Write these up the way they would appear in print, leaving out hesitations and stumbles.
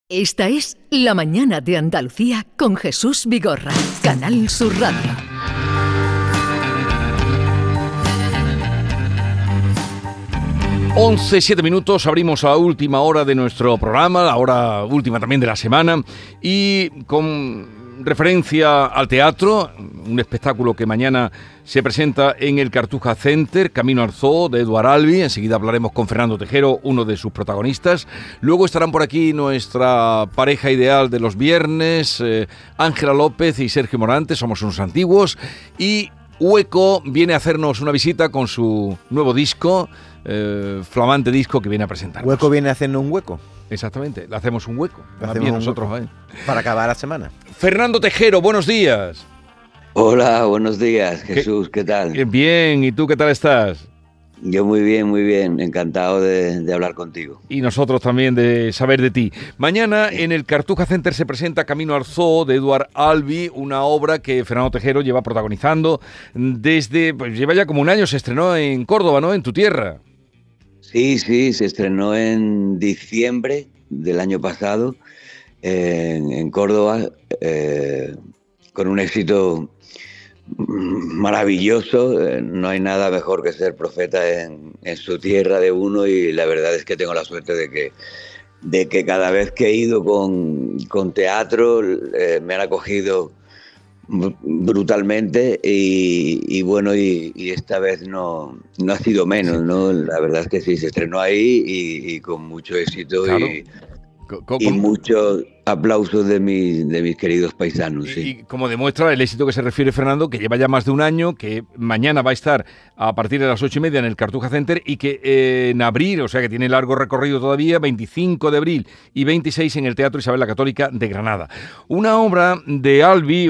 Esta es La Mañana de Andalucía con Jesús Vigorra, Canal Sur Radio. 11:07, abrimos la última hora de nuestro programa, la hora última también de la semana, y con referencia al teatro, un espectáculo que mañana se presenta en el Cartuja Center, Camino al Zoo, de Eduard Albí. Enseguida hablaremos con Fernando Tejero, uno de sus protagonistas. Luego estarán por aquí nuestra pareja ideal de los viernes, Ángela López y Sergio Morante, somos unos antiguos, y Hueco viene a hacernos una visita con su nuevo disco, flamante disco que viene a presentar. Hueco viene haciendo un hueco. Exactamente, le hacemos un hueco. Le Bien hacemos nosotros, para acabar la semana. Fernando Tejero, buenos días. Hola, buenos días, Jesús, ¿qué tal? Bien, ¿y tú qué tal estás? Yo muy bien, encantado de hablar contigo. Y nosotros también de saber de ti. Mañana en el Cartuja Center se presenta Camino al Zoo, de Eduard Albí, una obra que Fernando Tejero lleva protagonizando desde, pues lleva ya como un año, se estrenó en Córdoba, ¿no? En tu tierra. Sí, se estrenó en diciembre del año pasado en Córdoba, con un éxito maravilloso. No hay nada mejor que ser profeta en su tierra de uno, y la verdad es que tengo la suerte de que cada vez que he ido con teatro me han acogido brutalmente, y bueno, y esta vez no ha sido menos, ¿no? La verdad es que sí, se estrenó ahí y con mucho éxito. Claro. Y muchos aplausos de mis queridos paisanos. Sí. Y como demuestra el éxito que se refiere Fernando, que lleva ya más de un año, que mañana va a estar a partir de las 8:30 en el Cartuja Center, y que en abril, o sea que tiene largo recorrido todavía, 25 de abril y 26 en el Teatro Isabel la Católica de Granada. Una obra de Albí,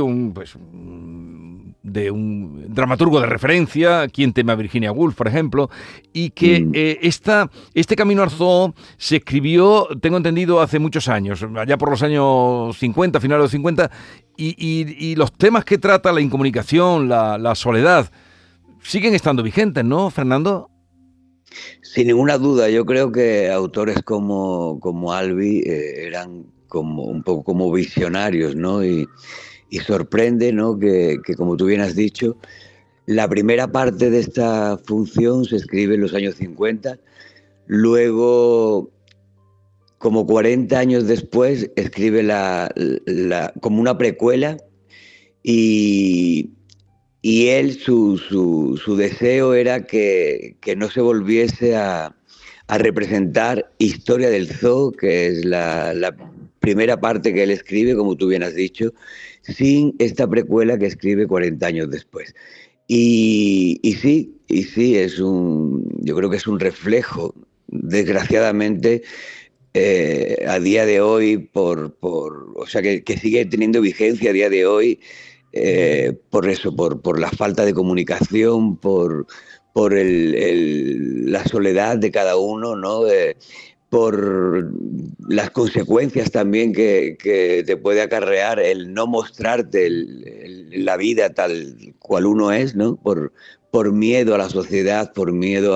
de un dramaturgo de referencia, quien teme a Virginia Woolf, por ejemplo, y que este Camino al Zoo se escribió, tengo entendido, hace muchos años, allá por los años 50, finales de los 50, y los temas que trata, la incomunicación, la soledad, siguen estando vigentes, ¿no, Fernando? Sin ninguna duda, yo creo que autores como Albí eran como un poco como visionarios, ¿no? Y sorprende, ¿no?, que como tú bien has dicho, la primera parte de esta función se escribe en los años 50, luego, como 40 años después, escribe como una precuela, y él, su deseo era que no se volviese a representar Historia del Zoo, que es la primera parte que él escribe, como tú bien has dicho, sin esta precuela que escribe 40 años después. Y sí, yo creo que es un reflejo, desgraciadamente, a día de hoy, o sea, que sigue teniendo vigencia a día de hoy, por la falta de comunicación, por la soledad de cada uno, ¿no? Por las consecuencias también que te puede acarrear el no mostrarte la vida tal cual uno es, ¿no? Por miedo a la sociedad, por miedo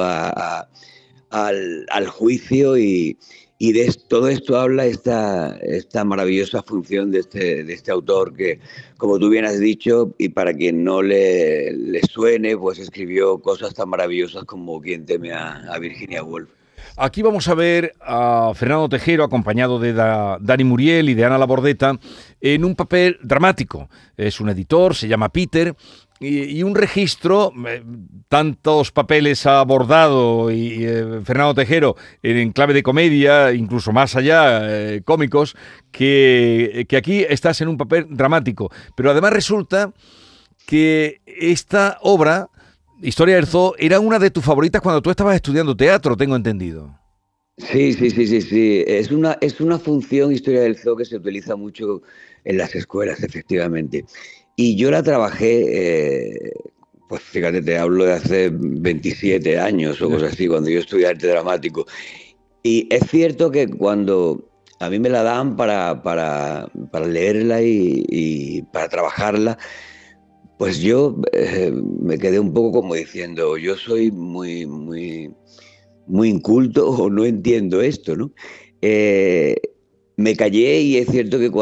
al juicio, y de todo esto habla esta maravillosa función de este autor que, como tú bien has dicho, y para quien no le suene, pues escribió cosas tan maravillosas como Quien teme a Virginia Woolf. Aquí vamos a ver a Fernando Tejero acompañado de Dani Muriel y de Ana Labordeta en un papel dramático. Es un editor, se llama Peter, y un registro, tantos papeles ha abordado y Fernando Tejero en clave de comedia, incluso más allá, cómicos, que aquí estás en un papel dramático. Pero además resulta que esta obra, Historia del Zoo, era una de tus favoritas cuando tú estabas estudiando teatro, tengo entendido. Sí. Es una función, Historia del Zoo, que se utiliza mucho en las escuelas, efectivamente. Y yo la trabajé, pues fíjate, te hablo de hace 27 años o cosas así, cuando yo estudié arte dramático. Y es cierto que cuando a mí me la dan para leerla y para trabajarla, pues yo me quedé un poco como diciendo, yo soy muy inculto o no entiendo esto, ¿no? me callé y es cierto que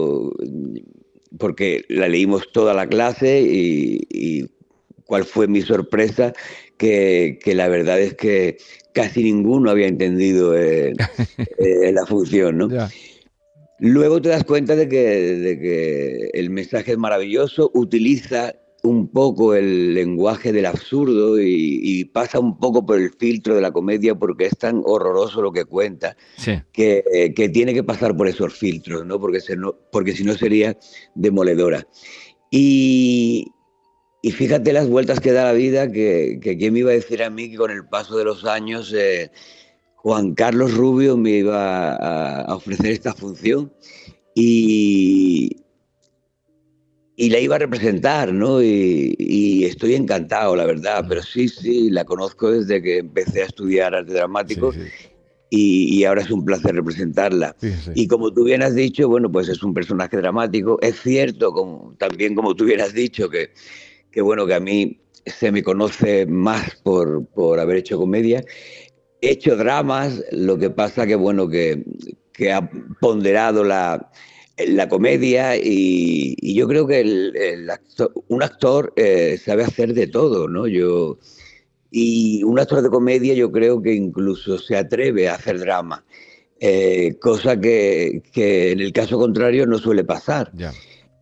porque la leímos toda la clase y cuál fue mi sorpresa, que la verdad es que casi ninguno había entendido la función, ¿no? Ya. Luego te das cuenta de que el mensaje es maravilloso, utiliza un poco el lenguaje del absurdo y pasa un poco por el filtro de la comedia porque es tan horroroso lo que cuenta Sí. que tiene que pasar por esos filtros, ¿no? Porque si no sería demoledora. Y fíjate las vueltas que da la vida, que quién me iba a decir a mí que con el paso de los años Juan Carlos Rubio me iba a ofrecer esta función y la iba a representar, ¿no? Y estoy encantado, la verdad, pero sí, la conozco desde que empecé a estudiar arte dramático. Sí, sí. Y ahora es un placer representarla. Sí, sí. Y como tú bien has dicho, bueno, pues es un personaje dramático. Es cierto, también como tú bien has dicho, que bueno, que a mí se me conoce más por haber hecho comedia. He hecho dramas, lo que pasa que, bueno, que ha ponderado la comedia y yo creo que un actor sabe hacer de todo, ¿no? Y un actor de comedia yo creo que incluso se atreve a hacer drama, cosa que en el caso contrario no suele pasar. Ya.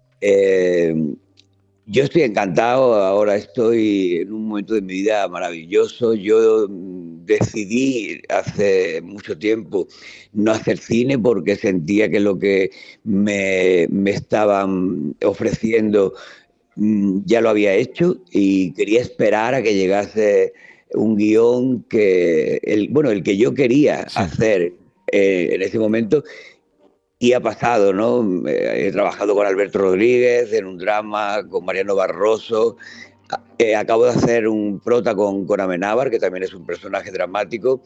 Yo estoy encantado, ahora estoy en un momento de mi vida maravilloso. Yo decidí hace mucho tiempo no hacer cine porque sentía que lo que me estaban ofreciendo ya lo había hecho y quería esperar a que llegase un guión el que yo quería hacer en ese momento. Y ha pasado, ¿no? He trabajado con Alberto Rodríguez en un drama, con Mariano Barroso. Acabo de hacer un prota con Amenábar, que también es un personaje dramático.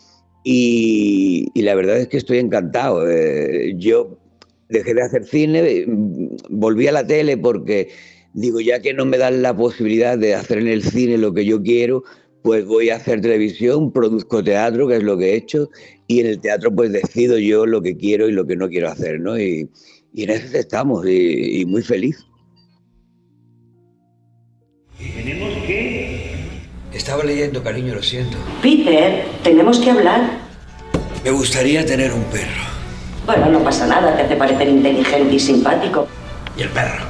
Y la verdad es que estoy encantado. Yo dejé de hacer cine, volví a la tele porque digo, ya que no me dan la posibilidad de hacer en el cine lo que yo quiero, pues voy a hacer televisión, produzco teatro, que es lo que he hecho, y en el teatro pues decido yo lo que quiero y lo que no quiero hacer, ¿no? Y en eso estamos, y muy feliz. ¿Tenemos qué? Estaba leyendo, cariño, lo siento. Peter, tenemos que hablar. Me gustaría tener un perro. Bueno, no pasa nada, te hace parecer inteligente y simpático. ¿Y el perro?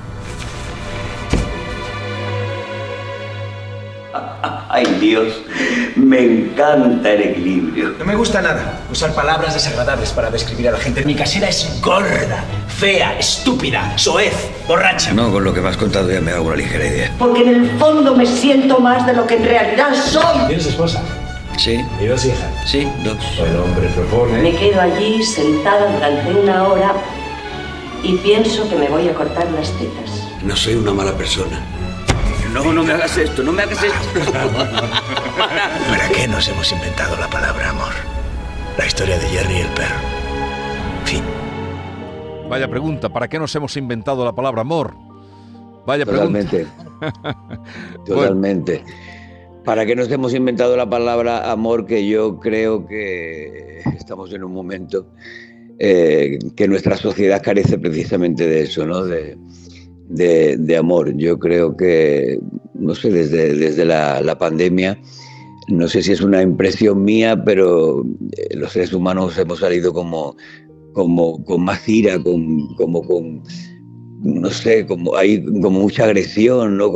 Ay, Dios, me encanta el equilibrio. No me gusta nada usar palabras desagradables para describir a la gente. Mi casera es gorda, fea, estúpida, soez, borracha. No, con lo que me has contado ya me hago una ligera idea. Porque en el fondo me siento más de lo que en realidad soy. ¿Tienes esposa? Sí. ¿Y dos hijas? Sí, 2. El hombre propone. Me quedo allí sentada durante 1 hora y pienso que me voy a cortar las tetas. No soy una mala persona. No me hagas esto, no me hagas esto. ¿Para qué nos hemos inventado la palabra amor? La historia de Jerry y el perro. Fin. Vaya pregunta, ¿para qué nos hemos inventado la palabra amor? Vaya Totalmente. pregunta. Totalmente. ¿Para qué nos hemos inventado la palabra amor? Que yo creo que estamos en un momento que nuestra sociedad carece precisamente de eso, ¿no? De amor. Yo creo que, no sé, desde la pandemia, no sé si es una impresión mía, pero los seres humanos hemos salido como con más ira, no sé, hay como mucha agresión, ¿no?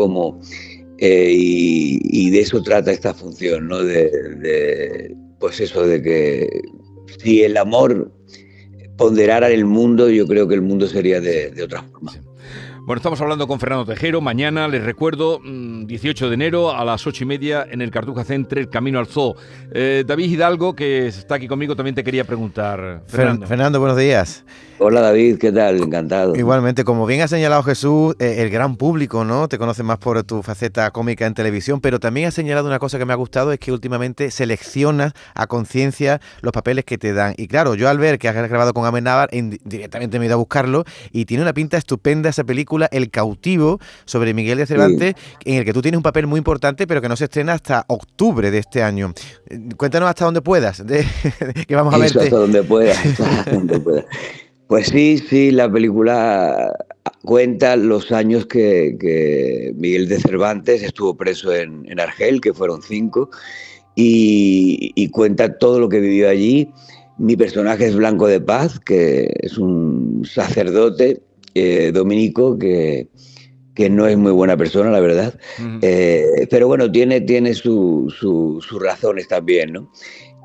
Y de eso trata esta función, ¿no? Pues eso, de que si el amor ponderara en el mundo, yo creo que el mundo sería de otra forma. Sí. Bueno, estamos hablando con Fernando Tejero. Mañana, les recuerdo, 18 de enero a las 8:30 en el Cartuja Centre, el Camino al Zoo. David Hidalgo, que está aquí conmigo, también te quería preguntar. Fernando, buenos días. Hola David, ¿qué tal? Encantado. Igualmente, como bien ha señalado Jesús, el gran público, ¿no? Te conoce más por tu faceta cómica en televisión, pero también ha señalado una cosa que me ha gustado, es que últimamente seleccionas a conciencia los papeles que te dan. Y claro, yo al ver que has grabado con Amenábar, directamente me he ido a buscarlo y tiene una pinta estupenda esa película, El cautivo, sobre Miguel de Cervantes, en el que tú tienes un papel muy importante, pero que no se estrena hasta octubre de este año. Cuéntanos hasta donde puedas, que vamos a verte. Hasta donde puedas, hasta donde puedas. Pues sí, la película cuenta los años que Miguel de Cervantes estuvo preso en Argel, que fueron 5, y cuenta todo lo que vivió allí. Mi personaje es Blanco de Paz, que es un sacerdote dominico que no es muy buena persona, la verdad. Uh-huh. Pero bueno, tiene sus razones también, ¿no?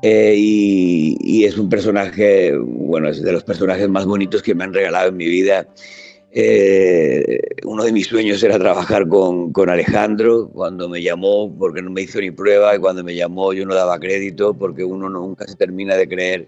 Y es un personaje, bueno, es de los personajes más bonitos que me han regalado en mi vida. Uno de mis sueños era trabajar con Alejandro. Cuando me llamó, porque no me hizo ni prueba, y cuando me llamó yo no daba crédito, porque uno nunca se termina de creer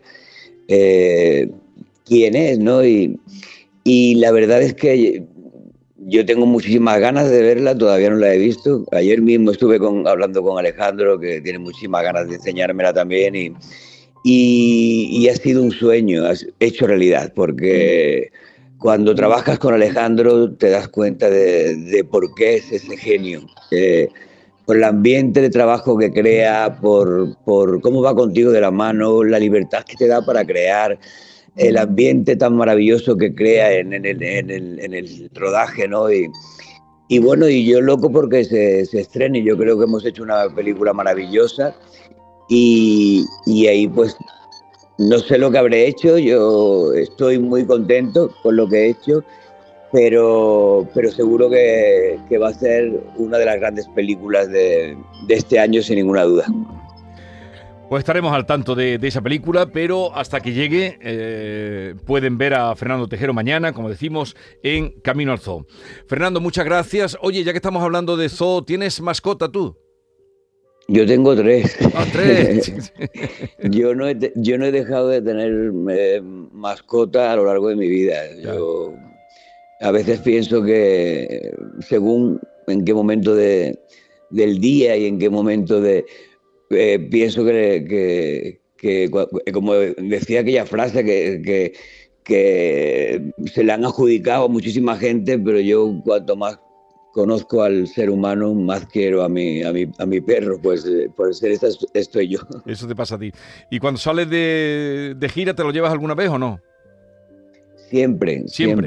quién es, ¿no? Y la verdad es que yo tengo muchísimas ganas de verla, todavía no la he visto. Ayer mismo estuve hablando con Alejandro, que tiene muchísimas ganas de enseñármela también, y ha sido un sueño hecho realidad, porque cuando trabajas con Alejandro te das cuenta de por qué es ese genio, por el ambiente de trabajo que crea, por cómo va contigo de la mano, la libertad que te da para crear, el ambiente tan maravilloso que crea en el rodaje, ¿no? Y bueno, y yo loco porque se estrene. Yo creo que hemos hecho una película maravillosa y ahí pues no sé lo que habré hecho. Yo estoy muy contento con lo que he hecho, pero seguro que va a ser una de las grandes películas de este año, sin ninguna duda. Pues estaremos al tanto de esa película, pero hasta que llegue pueden ver a Fernando Tejero mañana, como decimos, en Camino al Zoo. Fernando, muchas gracias. Oye, ya que estamos hablando de zoo, ¿tienes mascota tú? Yo tengo 3. Ah, 3. Yo no he dejado de tener mascota a lo largo de mi vida. Yo a veces pienso que según en qué momento del día y en qué momento pienso que como decía aquella frase que se le han adjudicado a muchísima gente, pero yo cuanto más conozco al ser humano, más quiero a mi perro, pues por ser esta estoy yo. Eso te pasa a ti. ¿Y cuando sales de gira te lo llevas alguna vez o no? Siempre.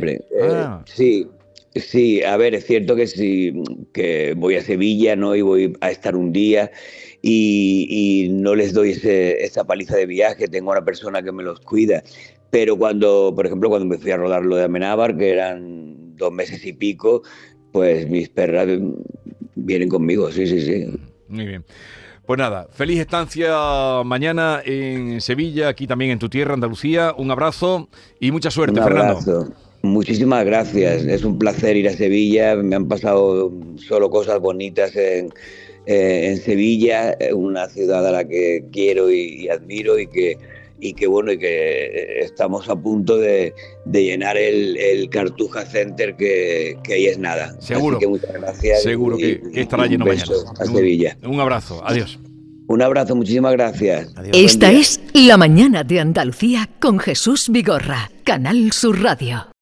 Sí, a ver, es cierto que voy a Sevilla, ¿no? Y voy a estar un día y no les doy esa paliza de viaje, tengo una persona que me los cuida. Pero por ejemplo, cuando me fui a rodar lo de Amenábar, que eran 2 meses y pico, pues mis perras vienen conmigo, sí. Muy bien. Pues nada, feliz estancia mañana en Sevilla, aquí también en tu tierra, Andalucía. Un abrazo y mucha suerte, Fernando. Un abrazo. Muchísimas gracias. Es un placer ir a Sevilla. Me han pasado solo cosas bonitas en Sevilla, una ciudad a la que quiero y admiro y que estamos a punto de llenar el Cartuja Center, que ahí es nada. Seguro. Así que muchas gracias. Seguro que estará lleno mañana. A Sevilla. Un abrazo. Adiós. Un abrazo, muchísimas gracias. Adiós. Esta es La Mañana de Andalucía con Jesús Vigorra, Canal Sur Radio.